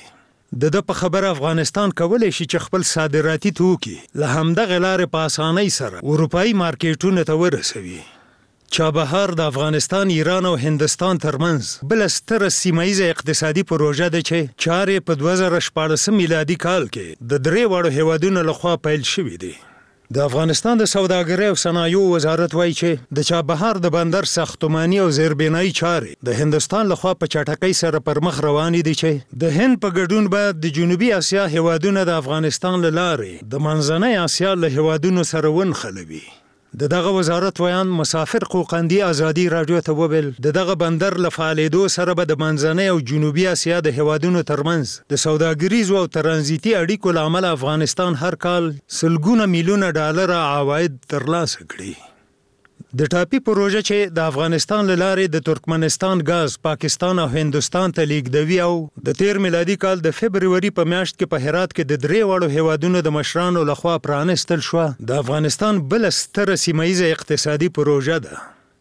Speaker 19: د د په خبره افغانستان کولای شي چې خپل صادراتي توکي له همدغه لارې په اسانۍ سره اروپایي مارکیټونو ته ورسوي. چابهار د افغانستان، ایران او هندستان ترمنځ بل ستره سیمایي اقتصادي پروژه ده چې چارې په دوه زره شپاړس میلادي کال کې د درې واړو هیوادونو لخوا پیل شوې دي. د افغانستان د سوداګرۍ او صنایعو وزارت وایي چې د چابهار د بندر ساختماني او زیربنایي چارې د هندستان لخوا په چټکۍ سره پر مخ روانې دي چې د هند په ګډون به د جنوبي اسیا هیوادونه د افغانستان له لارې د منځنۍ اسیا له هیوادونو سره ونښلوي. د دغه وزارت ویان مسافر قوقندي ازادي رادیو ته وویل د دغه بندر له فعالېدو سره به د منځنۍ او جنوبي اسیا د هیوادونو ترمنځ د سوداګریزو او ترانزیتي اړیکو له امله افغانستان هر کال سلګونه میلیونه ډالر عواید ترلاسه کړي. د ټاپي پروژه چې د افغانستان له لارې د ترکمنستان غاز پاکستان او هندستان ته لیږدوي او د تیر میلادي کال د فبروري په میاشت کې په هرات کې د درې واړو هیوادونو د مشرانو لخوا پرانستل شوه، د افغانستان بل ستره سیمایي اقتصادي پروژه ده.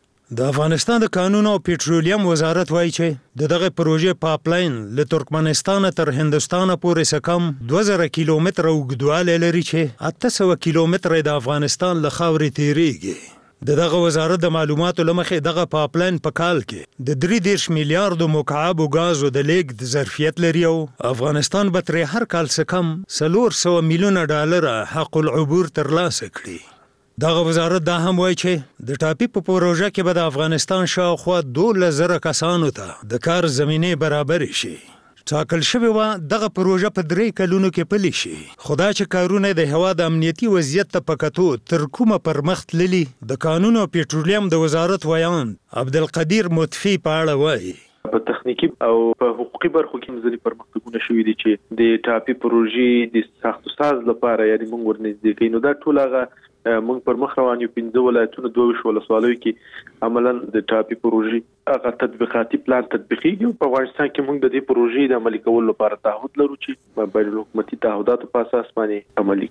Speaker 19: د افغانستان د کانونو او پټرولیم وزارت وایي چې د دغه پروژې پاپلاین له ترکمنستان تر هندستان پورې څه کم دوه زره کیلومتره اوږدوالی لري چې اته سوه کیلومتره د افغانستان له خاورې تیریږي. د دغه وزارت د معلوماتو له مخې دغه پاپلاین په کال کې د درې دېرش میلیارډو مکعبو غازو د لیږد ظرفیت لري او افغانستان به ترې هر کال څه کم څلور سوه میلیونه ډالره حق العبور ترلاسه کړي. دغه وزارت دا هم وایي چې د ټاپي په پروژه کې به د افغانستان شاوخوا دولس زره کسانو ته د کار زمینې برابرې شي. ټاکل شوې وه دغه پروژه په درې کلونو کې پلي شي، خو دا چې کارونه د هېواد امنیتي وضعیت ته په کتو تر کومه پرمخ تللي. د کانونو او پټرولیم د وزارت ویان عبدالقدیر مطفي په اړه وایي
Speaker 5: په تخنیکی او په حقوقي برخو کې ځینې پرمختګونه شوي دي چې د ټاپي پروژې د ساختوساز لپاره یعنې موږ ورنږدې کوي. نو دا ټول هغه موږ پر مخ روان یو پنځه ولایتونو دوه ویشت ولسوالیو کې عملاً د ټاپي پروژې هغه تطبیقاتي پلان تطبیقیږي. په افغانستان کې موږ د دې پروژې د عملي کولو لپاره تعهد لرو چې بین الحکومتي تعهداتو په اساس باندې عملي.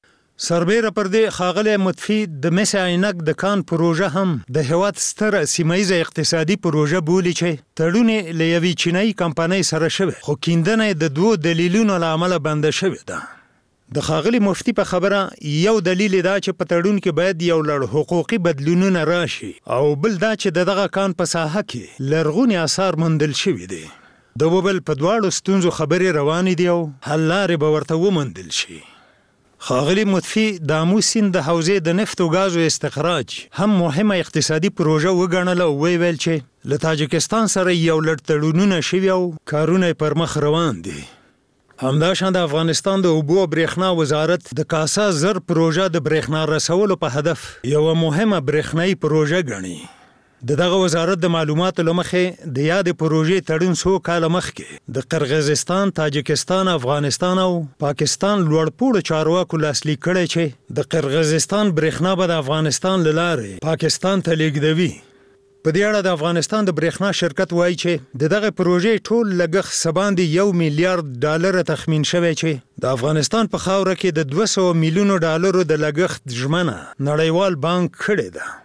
Speaker 19: سربیره پر دې ښاغلی مطفي د مس عینک د کان پروژه هم د هېواد ستره سیمه اقتصادي پروژه بولي چې تړون له یوې چینایي کمپنۍ سره شوی، خو کیندنه د دوو دلیلونو له امله بنده شوې ده. د ښاغلي مفتي په خبره یو دلیل دا چې په تړون کې باید یو لړ حقوقي بدلونونه راشي او بل دا چې د دغه کان په ساحه کې لرغوني آثار موندل شوي دي. د وبل په دواړو ستونزو خبرې روانې دي او حل لارې به ورته وموندل شي. ښاغلي مطفي د آمو سیند د حوزې د نفت او ګازو استخراج هم مهمه اقتصادي پروژه وګڼله او ویل چې له تاجکستان سره یو لړ تړونونه شوي او کارونه پر مخ روان دي. همداشان د افغانستان د اوبو او برېښنا وزارت د کاسا زر پروژه د برېښنا رسولو په هدف یوه مهمه برېښنایي پروژه ګڼي. د دغه وزارت د معلوماتو له مخې د یادې پروژې تړون څو کاله مخکې د قرغیزستان، تاجکستان، افغانستان او پاکستان لوړپوړو چارواکو لاسلیک کړی چې د قرغیزستان برېښنا به د افغانستان له لارې پاکستان ته لیږدوي. په دې اړه د افغانستان د برېښنا شرکت وایي چې د دغه پروژې ټول لګښت څه باندې یو میلیارډ ډالره تخمین شوی چې د افغانستان په خاوره کې د دوه سوه میلیونو ډالرو د لګښت ژمنه نړیوال بانک کړې ده.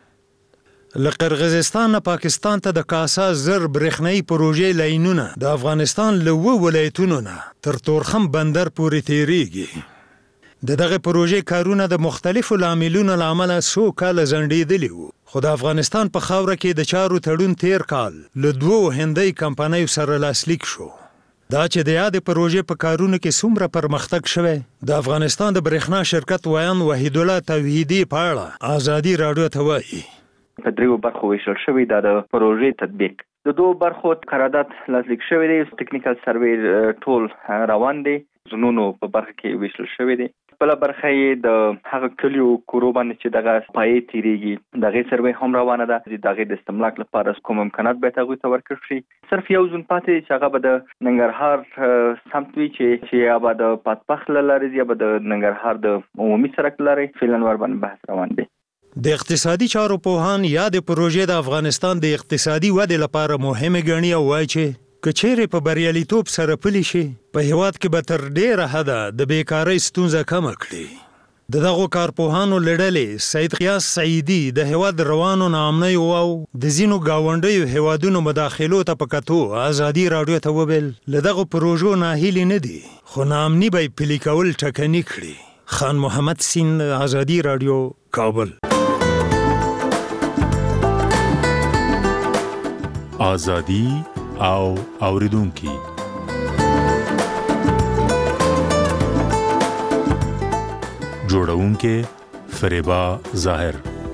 Speaker 19: له قرغیزستان نه پاکستان ته د کاسا زر برېښنایي پروژې لاینونه د افغانستان له اووه ولایتونو نه تر تورخم بندر پورې تیریږي. د دغه پروژې کارونه د مختلفو لاملونو له امله څو کاله ځنډېدلي وو، خو د افغانستان په خاوره کې د چارو تړون تیر کال له دوو هندۍ کمپنیو سره لاسلیک شو. دا چې د یادې پروژې په کارونو کې څومره پرمختګ شوی، د افغانستان د برېښنا شرکت ویان وحید الله توحیدي په اړه ازادي راډیو ته وایي.
Speaker 3: په دریو برخو ویشل شوی دا د پروژې تطبیق. د دوه برخو قرارداد لاسلیک شوی دی، ټیکنیکل سروې ټول روان دی، زونونو په برخه کې ویشل شوی دی. بله برخه یې د هغه کلیو کورو باندې چې دغه پایې تیریږي د هغې سروې هم روانه ده. د هغې د استملاک لپاره کوم امکانات باید هغوی ته ورکړل شي. صرف یو زون پاتې دی چې هغه به د ننګرهار سمت وي چې چې یا به د پاتپخ له لارې یا به د ننګرهار د عمومي سړک له لارې فعلا ورباندې بحث روان دی.
Speaker 19: د اقتصادي چارو پوهان یا د پروژې د افغانستان د اقتصادي ودې لپاره مهمه ګڼي او وایي چې که چیرې په بریالیتوب سره پلي شي په هېواد کې به تر ډېره حده د بیکارۍ ستونزه کمه کړي. د دغو کارپوهانو لړلې سید قیاس سعیدي د هیواد روانو ناامنۍ او د ځینو ګاونډیو هیوادونو مداخلو ته په کتو ازادي راډیو ته وویل له دغو پروژو ناهیلي نه دي خو ناامني به یې پلي کول ټکني کړي. خان محمد سین، ازادي راډیو، کابل.
Speaker 8: ازادي او اوریدونکي. جوړونکې فریبا ظاهر.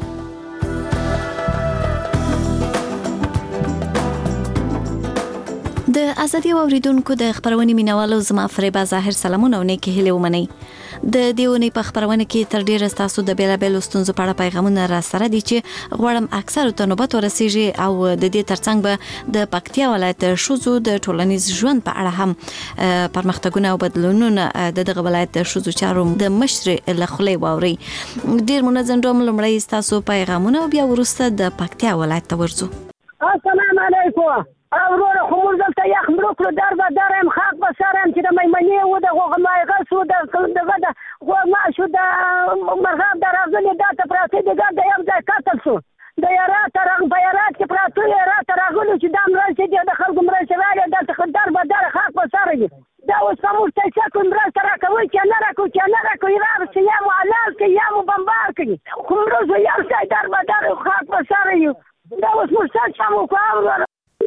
Speaker 22: د ازادي اوریدونکو د خبرونې مینوالو زما فریبا ظاهر سلامونه او نیکی هیله ومنئ. د دیونی په خبرونه کې تر ډیره تاسو د بیلابیلو ستونزو په اړه پیغامونه را سره دي چې غواړم اکثر ته نوبت ورسیږي او د دې ترڅنګ به د پکتیا ولایت شوزو د ټولنیز ژوند په اړه هم پرمختګونه او بدلونونه د دغه ولایت د شوزو چارو د مشر له خولې واوري. ډیر منظم ډول لمړی تاسو پیغامونه او بیا وروسته د پکتیا ولایت ته ورځو.
Speaker 23: السلام علیکم. اورور خمور دلته یخ مروکلو در به درم خاک به سرم چې د میمنې و د غوغمایغه سو د دغه د غوغما شو د مرغاب در راغلي دا ته پراته دګر د یو ځای قتل شو د یارا تر په یارا کې پراته یارا تر راغلي چې د مرشد د خلکو مرشد راغلی دلته در به در خاک به سرم دا اوس کوم څه چې کوم مرسته راکوي چې نه راکوي چې نه راکوي را چې یا مو علال کې یا مو بمبار کوي کوم روز یو ځای در به در خاک به سرم دا اوس مرسته شمو کوم.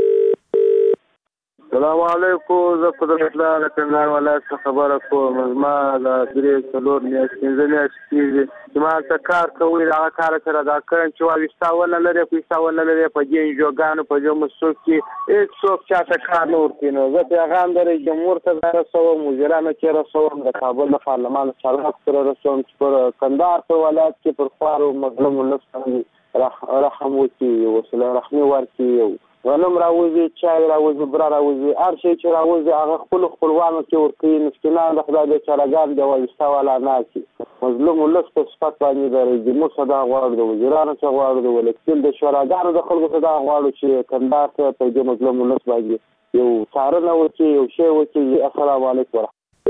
Speaker 24: السلام علیکم. زه په دغه اطلاع د کندهار ولایت څخه خبره کوم. زما د درې څلور میاشتې پنځه میاشتې کېږي چې ما هلته کار کوي د هغه کار سره دا کړم چې ویستا ونه لري پیسا ونه لري په دې انجوګانو په دې مسوک کې هېڅوک چاته کار نه ورکوي. نو زه پیغام د رئیس جمهور ته رسوم، وزیرانو کې رسوم، د کابل د پارلمان چارواکو سره رسوم چې پر کندهار په ولایت کې پر خوارو مظلوم ولس باندې رحم وکړي، وصله رحمي ورکړي. غنم راوځي، چای راوځي، بره راوځي، هر شی چې راوځي هغه خپلو خپلوانو کې ورکوي. مسکینان د خدای بیچارهګان د وایستا والا ناستي مظلوم ولس په صفت باندې د رئیس جمهور څخه دا غواړو، د وزیرانو څخه غواړو، د ولسمشر د شوراګانو د خلکو څخه دا غواړو چې کندهار ته په دې مظلوم ولس باندې یو څارنه وکړي، یو شی وکړي. السلام علیکم.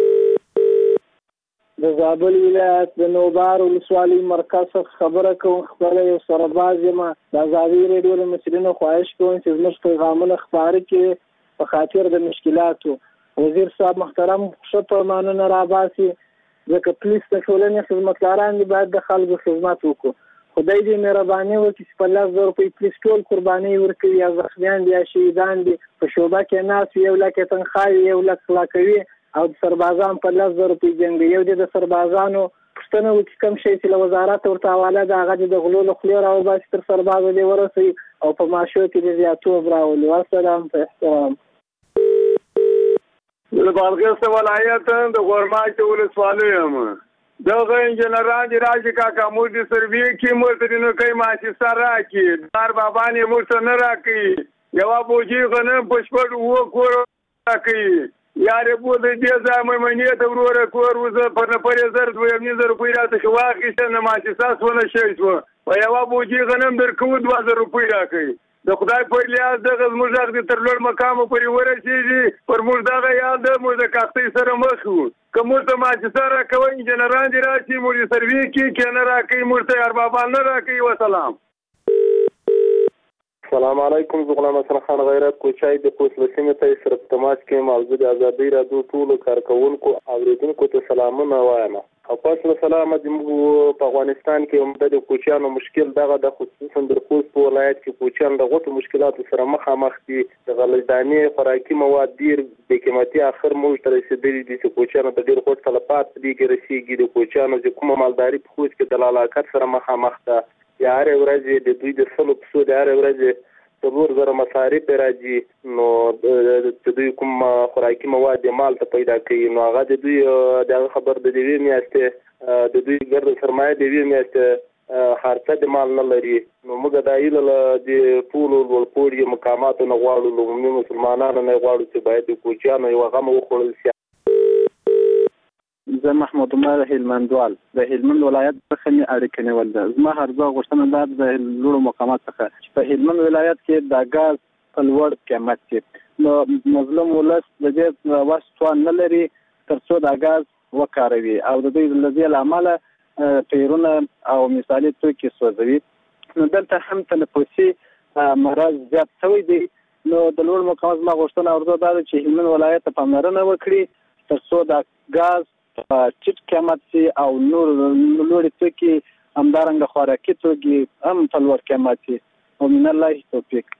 Speaker 25: د زابل ولایت د نوبار ولسوالۍ مرکز څخه خبره کوم. خبره یو سرباز یم. د ازادي راډیو له مسؤلینو خواهش کوم چې زموږ پیغامونه خپاره کړي په خاطر د مشکلاتو. وزیر صاحب محترم ښه فرمانونه راباسي ځکه پولیس د ټولنې خدمتګاران دي باید د خلکو خدمت وکړو. خدای دې مهرباني وکړي چې په لس زره روپۍ پولیس ټول قربانۍ ورکوي، یا زخمیان دي یا شهیدان دي په شعبه کې ناست یو لک یې تنخواوي یو لک غلا کوي او د سربازان په لس زره روپۍ جنګ. یو دی د سربازانو پوښتنه وکړي کوم شی چې له وزارت ورته حواله ده هغه د غلو له خولې راوباسي تر سربازو دې ورسوي او په معاشو کې د زیاتوب راولي. والسلام په احترام.
Speaker 18: د بادغیس ولایت د غورماچ ولسوالۍ یم. دغه انجنیران دي راشي کاکا موږ د سروې کې موږ ته نو کوي ماچستر راکړي دار بابا نه موږ ته نه راکړي یو بوجي غنم پښپړ وو کور راکړي یارې بو د دې ځای مې منې ته وروره کور وزه پر نه پرې زر دویم نه زر روپۍ راته شو واخیسته نه ماچستاس ونه شي شو او یو بوجي غنم درکو دوه زر روپۍ راکړي. د خدای په لیاز دغه زموږ حق دي تر لوړ مقام پورې ورسېږي پر موږ دغه یاد ده موږ د کاستۍ سره مخ وو که موږ ته ماچستر راکوئ انجنیران دي راشي موږ د سروې کې که نه راکوي موږ ته اربابان نه راکوي. وسلام.
Speaker 24: السلام علیکم. زه غلام حسن خان غیرت کوچای د خوست له سیمې ته سره په تماس کې موضوع د ازادۍ راډیو ټولو کارکوونکو اورېدونکو ته سلامونه وایم. او پس له سلامه زموږ په افغانستان کې عمده د کوچیانو مشکل دغه د خصوصا د خوست په ولایت کې کوچیان د غوټو مشکلاتو سره مخامخ دي. د غلجدانې خوراکي مواد ډېر بې قیمتي اخر موږ ته رسېدلي دي چې کوچیانو ته ډېر غوټ تلفات په دې کې رسېږي. د کوچیانو چې کومه مالداري په خوست کې د لالاکت سره مخامخ ده. د هرې ورځې د دوی د سلو پسو د هرې ورځې څلور زره مصارف راځي نو د دوی کوم خوراکي مواد مال ته پیدا کوي نو هغه د دوی د خبر د دوی میاشتې د دوی ګرد سرمایه د دوی میاشتې خرڅه د مال نه لري. نو موږ د ایله د ټولو ورپوري مقاماتو نه غواړو له عمومي مسلمانانو نه غواړو چې باید د کوچیانو یو غم وخوړل شي.
Speaker 20: زه محمود عمر هلمندوال د هلمند ولایت څخه مې اړیکه نیول ده. زما هرځه غوښتنه ده د لوړو مقامات څخه چې په هلمند ولایت کې د ګاز په لوړ قیمت کې نو مظلوم ولس د دې وس توان نه لري تر څو د ګاز وکاروي او د دوی له دې له امله ټایرونه او مثالي توکي سوځوي. نو دلته هم تنفسي مرض زیات شوی دی. نو د لوړ مقام زما غوښتنه ورته دا ده چې هلمند ولایت ته پاملرنه وکړي تر څو د ګاز ټیټ قیمت سي او نور لوړ توکي همدارنګه خوراکي توکي هم په لوړ قیمت سي. ومن الله توفیق.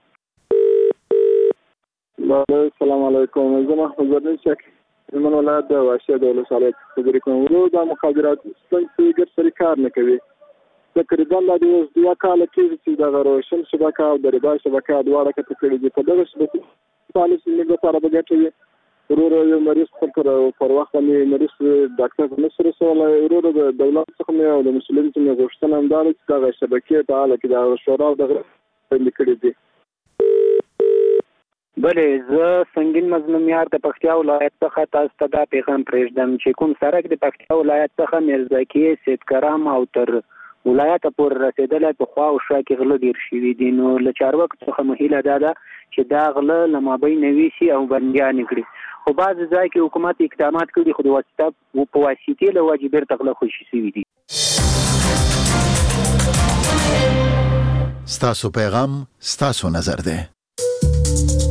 Speaker 24: السلام علیکم. زه محمد زرین شیخ هلمند ولایت د واشیا د ولسوالۍ خبرې کوم. ورو د مخابرات ستاسو ګډ سره کار نه کوي. تقریبا د دوه کال کې چې د روشن شبکه او د ربا شبکه دواړه کته کړي دي. په دغه شبکې پالیسي موږ لپاره بګټي. ورو یو مریض پر پر وخت باندې مریض ډاکټر نصر سوالای ورو د دولت څخه او د مسلمان څخه غوښتنه هم ده چې دغه شبکې په اړه کې د شورا دغه لیکلي دي.
Speaker 20: بلې زه سنگین مظلومیار د پکتیا ولایت څخه تاسو ته دا پیغام پرېږدم چې کوم سړک د پکتیا ولایت څخه میرزاکي سیدکرام او تر ولایت پورې رسیدلی په خوا او شا کې غله ډېر شوي دي. نو له چارواکو څخه مو هیله دا ده چې دا غله له مابین ویسي او بندیانې کړي. خو بعضې ځای کې حکومت اقدامات کړي خو د واسطه په واسطې له وجې بېرته غله خوشي شوي دي.
Speaker 2: ستاسو پیغام ستاسو نظر دی.